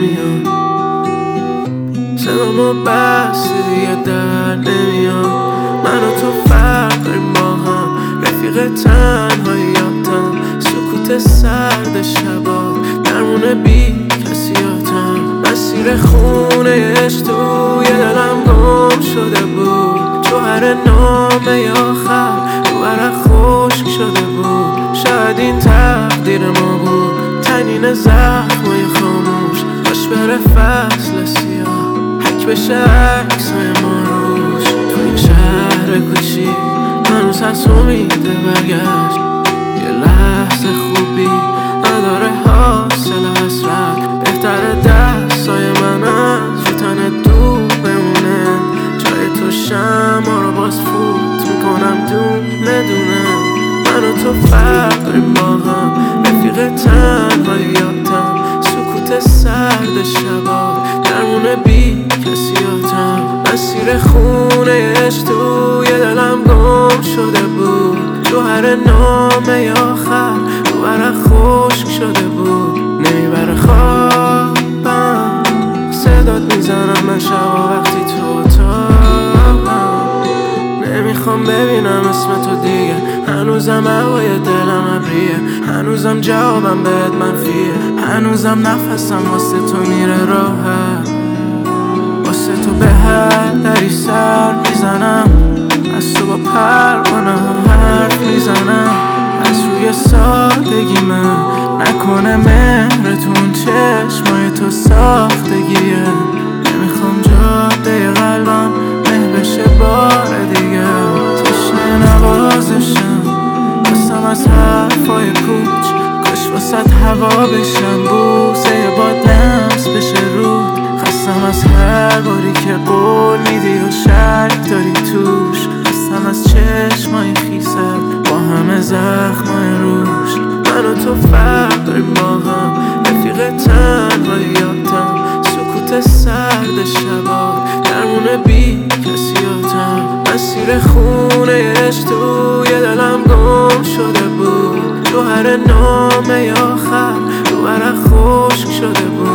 نمیاد، صدامو بستی دیگه در نمیاد. من و تو فرق داریم با هم، رفیق تنهاییاتم، سکوت سرد شبا درمون بی کسیاتم. مسیر خونه عشق توی دلم گم شده بود، جوهر نامه آخر رو ورق خشک شده بود. شاید این تقدیر ما بود، تنین زخمای خاموش، کاش بره فصل سیاه حک بشه عکسای ما روش. تو این شهر کوچیک هنوز هست امیده برگشت، یه لحظه خوبی نداره حاصل حسرت. بهتره دستای من از رو تن دور بمونه، جای تو شمع رو باز فوت میکنم دونه دونه. من و تو فرق داریم با هم، رفیق تنهاییاتم، سکوت سرد شبا درمون بی کسیاتم. مسیر خونه عشق توی دلم گم شده بود، جوهر نامه آخر رو ورق خشک شده بود. نمیبره خوابم، صدات میزنم من شبا وقتی تو اتاقم. نمیخوام ببینم اسم تو دیگه، هنوزم هوای دلم ابریه، هنوزم جوابم بهت منفیه، هنوزم نفسم واسه تو میره راحت. واسه تو به هر دری سر میزنم، از تو با پروانه ها حرف میزنم. از روی سادگی من نکنه مهرتون چشمای تو ساختگیه. نمیخوام جاده قلبم مه بشه بار دیگه، تشنه نوازشم قسم از حرفای کوچ، کاش واسد هوا بشم بوسه باد لمس بشه رود. خستم از هر باری که قول میدی و شک داری توش، خستم از چشمای خیست با همه زخمای روش. من و تو فرق داریم با هم، رفیق تنهاییاتم، سکوت سرد شبا درمون بی کسیاتم. مسیر خونه عشق توی دلم گم شده بود، جوهر نامه آخر رو ورق خشک شده بود.